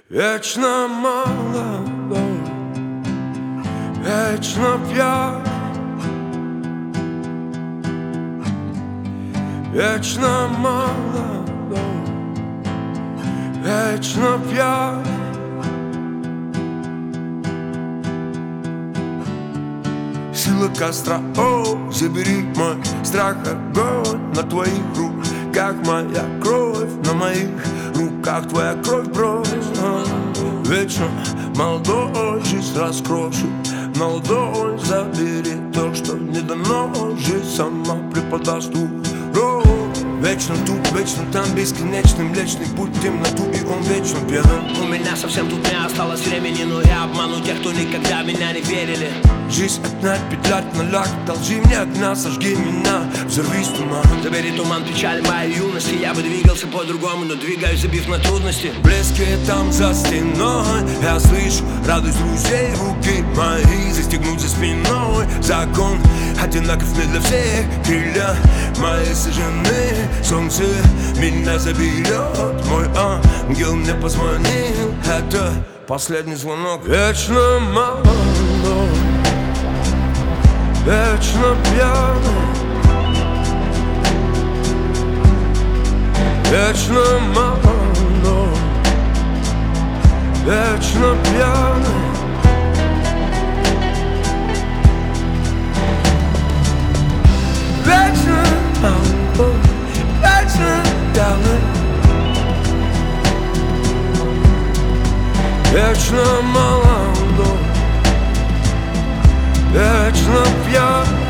Вечно молодой, вечно пьяный, вечно молодой, вечно пьяный. Сила костра, о, забери мой страх, огонь на твоих руках, моя кровь на моих руках, твоя кровь брось. Вечно молодой, жизнь раскрошу, молодой, забери то, что не дано, жизнь сама преподаст урок. Вечно тут, вечно там, бесконечный млечный путь в темноту, и он вечно пьян. У меня совсем тут не осталось времени, но я обману тех, кто никогда в меня не верили. Жизнь отнять, петлять на лак, должи мне огня, сожги меня, взорвись туман. Забери туман печали моей юности, я бы двигался по-другому, но двигаюсь, забив на трудности. Блески там за стеной, я слышу радость друзей, руки мои застегнуть за спиной. Закон одинаков не для всех, крылья мои сожжены, солнце меня заберет, мой ангел мне позвонил, это последний звонок. Вечно молодой, вечно пьяный, вечно молодой, вечно пьяный. Вечно молодой, вечно пьяный, вечно молодой, вечно пьяный.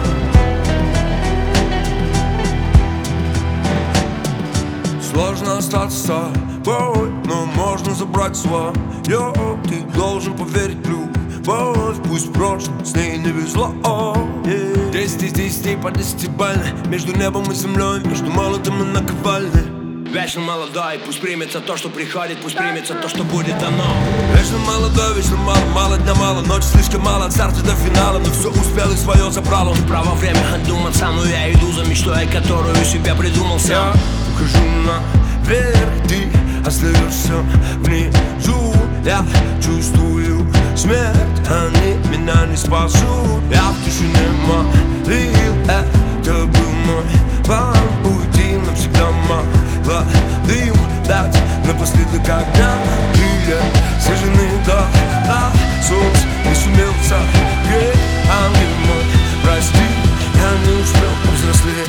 Сложно остаться с тобой, но можно забрать свое. Ты должен поверить в любовь, пусть в прошлом с ней не везло. 10 из 10 по 10-бальной, между небом и землей, между молотом и наковальней. Вечно молодой, пусть примется то, что приходит, пусть примется то, что будет дано. Вечно молодой, вечно мало, мало дня мало, ночи слишком мало, от старта до финала, но все успел и свое забрал. Право время отдуматься, но я иду за мечтой, которую себе придумал сам. Я ухожу наверх, ты остаешься внизу. Я чувствую смерть, они меня не спасут. Я в тишине молил, это был мой план, уйти навсегда молодым, дать напоследок огня. Крылья сожжены до солнце не сумел согреть. Ангел мой, прости, я не успел повзрослеть.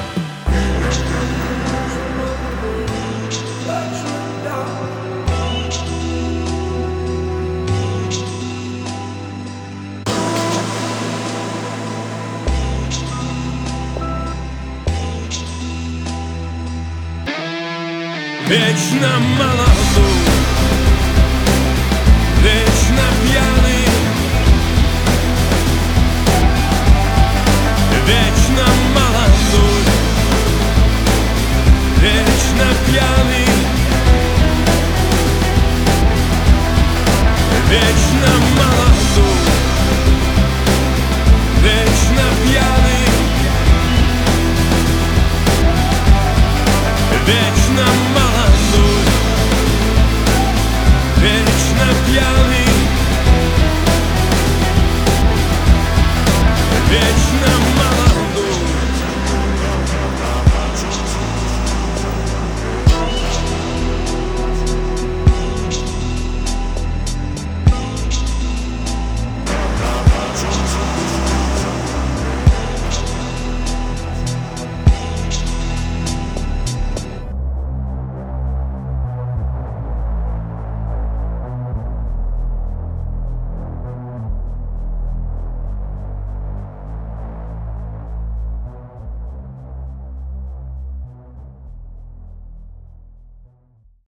Вечно молодой, вечно пьяный, вечно молодой, вечно пьяный, вечно